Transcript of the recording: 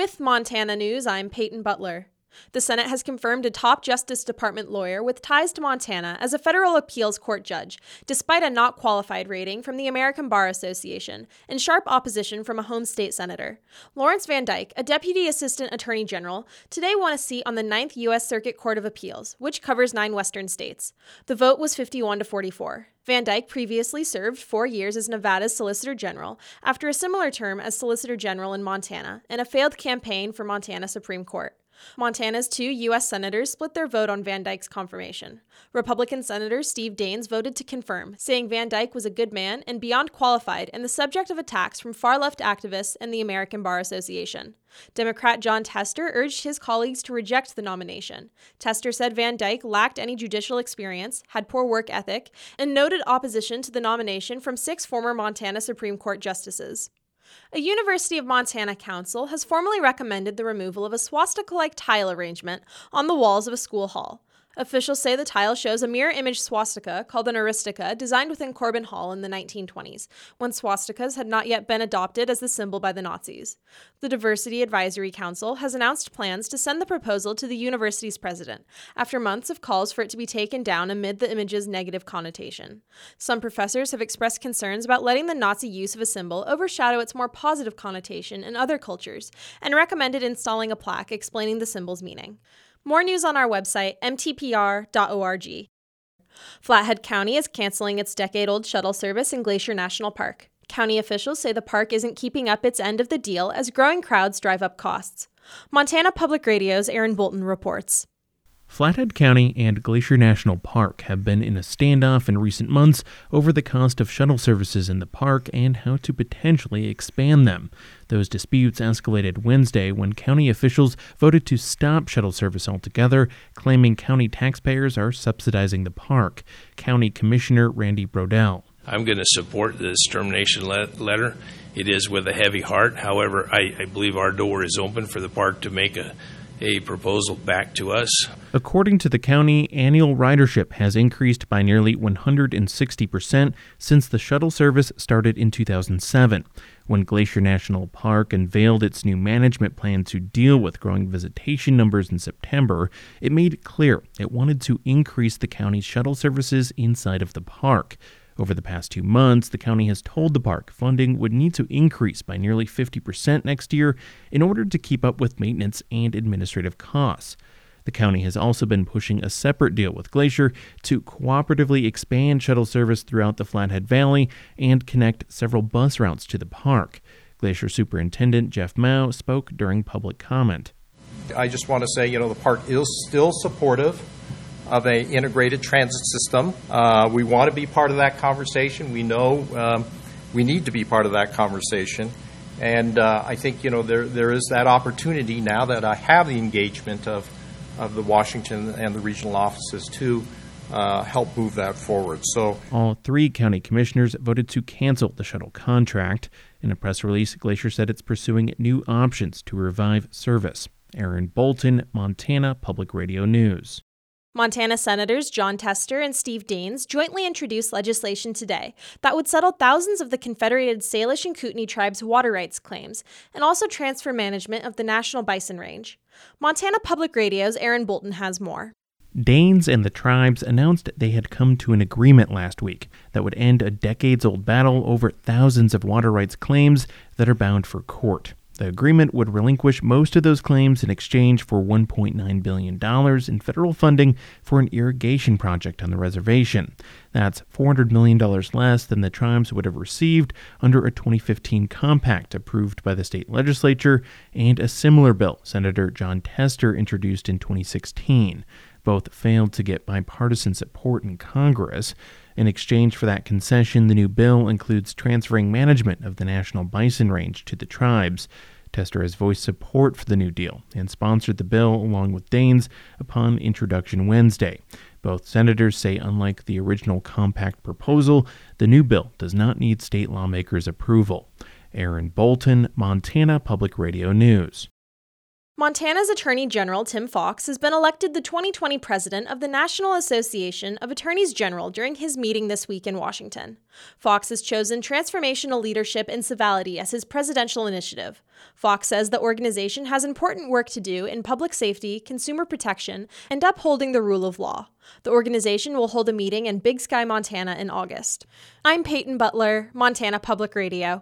With Montana News, I'm Peyton Butler. The Senate has confirmed a top Justice Department lawyer with ties to Montana as a federal appeals court judge, despite a not qualified rating from the American Bar Association and sharp opposition from a home state senator. Lawrence Van Dyke, a Deputy Assistant Attorney General, today won a seat on the 9th U.S. Circuit Court of Appeals, which covers 9 western states. The vote was 51-44. Van Dyke previously served 4 years as Nevada's Solicitor General after a similar term as Solicitor General in Montana and a failed campaign for Montana Supreme Court. Montana's 2 U.S. senators split their vote on Van Dyke's confirmation. Republican Senator Steve Daines voted to confirm, saying Van Dyke was a good man and beyond qualified and the subject of attacks from far-left activists and the American Bar Association. Democrat Jon Tester urged his colleagues to reject the nomination. Tester said Van Dyke lacked any judicial experience, had poor work ethic, and noted opposition to the nomination from 6 former Montana Supreme Court justices. A University of Montana council has formally recommended the removal of a swastika-like tile arrangement on the walls of a school hall. Officials say the tile shows a mirror-image swastika called an Aristica designed within Corbin Hall in the 1920s, when swastikas had not yet been adopted as the symbol by the Nazis. The Diversity Advisory Council has announced plans to send the proposal to the university's president, after months of calls for it to be taken down amid the image's negative connotation. Some professors have expressed concerns about letting the Nazi use of a symbol overshadow its more positive connotation in other cultures, and recommended installing a plaque explaining the symbol's meaning. More news on our website, mtpr.org. Flathead County is canceling its decade-old shuttle service in Glacier National Park. County officials say the park isn't keeping up its end of the deal as growing crowds drive up costs. Montana Public Radio's Aaron Bolton reports. Flathead County and Glacier National Park have been in a standoff in recent months over the cost of shuttle services in the park and how to potentially expand them. Those disputes escalated Wednesday when county officials voted to stop shuttle service altogether, claiming county taxpayers are subsidizing the park. County Commissioner Randy Brodell. I'm going to support this termination letter. It is with a heavy heart. However, I believe our door is open for the park to make a proposal back to us. According to the county, annual ridership has increased by nearly 160% since the shuttle service started in 2007. When Glacier National Park unveiled its new management plan to deal with growing visitation numbers in September, it made clear it wanted to increase the county's shuttle services inside of the park. Over the past 2 months, the county has told the park funding would need to increase by nearly 50% next year in order to keep up with maintenance and administrative costs. The county has also been pushing a separate deal with Glacier to cooperatively expand shuttle service throughout the Flathead Valley and connect several bus routes to the park. Glacier Superintendent Jeff Mao spoke during public comment. I just want to say, the park is still supportive of an integrated transit system. We want to be part of that conversation. We know we need to be part of that conversation. And I think, there is that opportunity now that I have the engagement of the Washington and the regional offices to help move that forward. So all 3 county commissioners voted to cancel the shuttle contract. In a press release, Glacier said it's pursuing new options to revive service. Aaron Bolton, Montana Public Radio News. Montana Senators Jon Tester and Steve Daines jointly introduced legislation today that would settle thousands of the Confederated Salish and Kootenai tribes' water rights claims and also transfer management of the National Bison Range. Montana Public Radio's Aaron Bolton has more. Daines and the tribes announced they had come to an agreement last week that would end a decades-old battle over thousands of water rights claims that are bound for court. The agreement would relinquish most of those claims in exchange for $1.9 billion in federal funding for an irrigation project on the reservation. That's $400 million less than the tribes would have received under a 2015 compact approved by the state legislature and a similar bill Senator Jon Tester introduced in 2016. Both failed to get bipartisan support in Congress. In exchange for that concession, the new bill includes transferring management of the National Bison Range to the tribes. Tester has voiced support for the new deal and sponsored the bill along with Daines upon introduction Wednesday. Both senators say unlike the original compact proposal, the new bill does not need state lawmakers' approval. Aaron Bolton, Montana Public Radio News. Montana's Attorney General Tim Fox has been elected the 2020 president of the National Association of Attorneys General during his meeting this week in Washington. Fox has chosen transformational leadership and civility as his presidential initiative. Fox says the organization has important work to do in public safety, consumer protection, and upholding the rule of law. The organization will hold a meeting in Big Sky, Montana in August. I'm Peyton Butler, Montana Public Radio.